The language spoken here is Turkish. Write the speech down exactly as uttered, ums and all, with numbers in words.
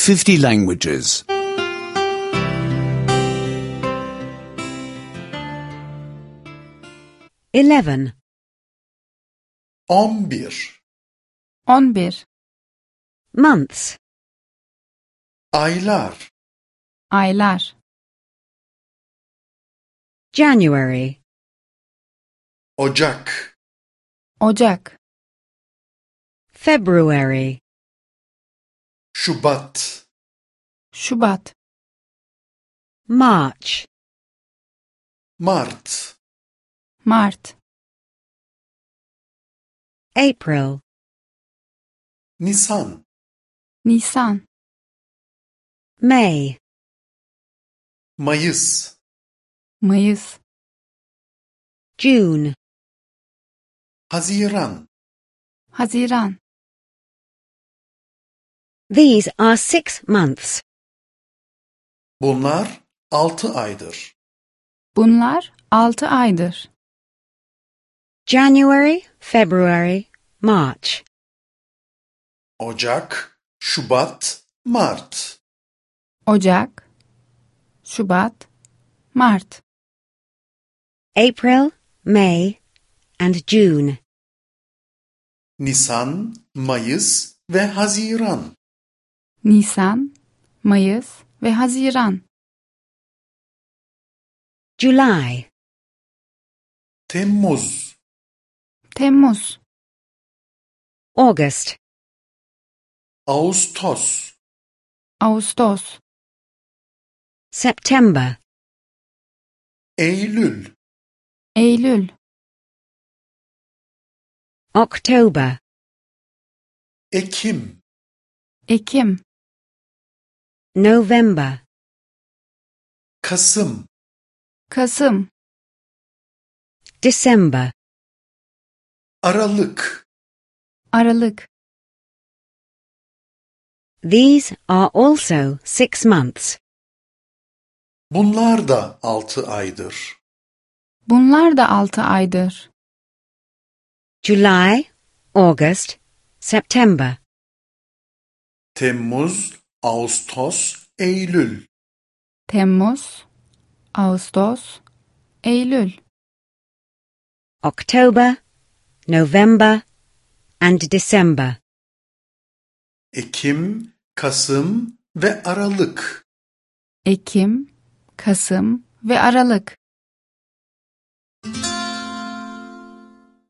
fifty languages. Eleven. On bir. On bir. Months. Aylar. Aylar. January. Ocak. Ocak. February. Şubat. Şubat. March. Mart. Mart. April. Nisan. Nisan. May. Mayıs. Mayıs. June. Haziran. Haziran. These are six months. Bunlar altı aydır. Bunlar altı aydır. January, February, March. Ocak, Şubat, Mart. Ocak. Şubat. Mart. April, May, and June. Nisan, Mayıs ve Haziran. Nisan, Mayıs ve Haziran. July. Temmuz. Temmuz. August. Ağustos. Ağustos. September. Eylül. Eylül. October. Ekim. Ekim. November. Kasım. Kasım. December. Aralık. Aralık. These are also six months. Bunlar da altı aydır. Bunlar da altı aydır. July, August, September. Temmuz, Ağustos, Eylül. Temmuz, Ağustos, Eylül. October, November, and December. Ekim, Kasım ve Aralık. Ekim, Kasım ve Aralık.